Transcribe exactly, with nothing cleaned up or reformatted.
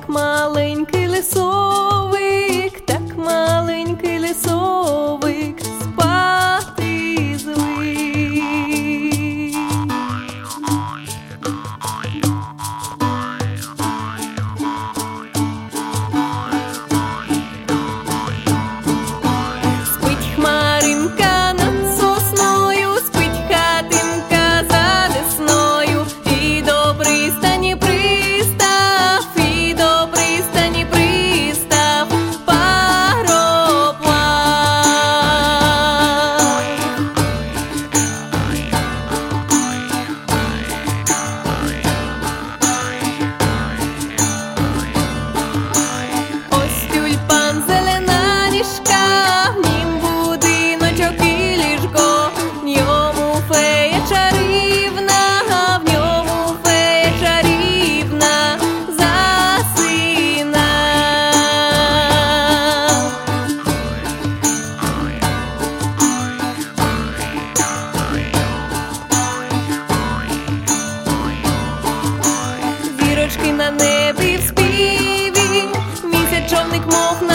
так маленький лисовик, так маленький лисовик, спати звик. Спить хмаринка над сосною, спить хатинка за десною, і до пристані пристав, і до пристані пристав пароплав. Ось тюльпан, зелена ніжка, в нім будиночок і ліжко, в ньому фея чарівна, в ньому фея чарівна засина. Зірочки на небі в співі, місяць човник мов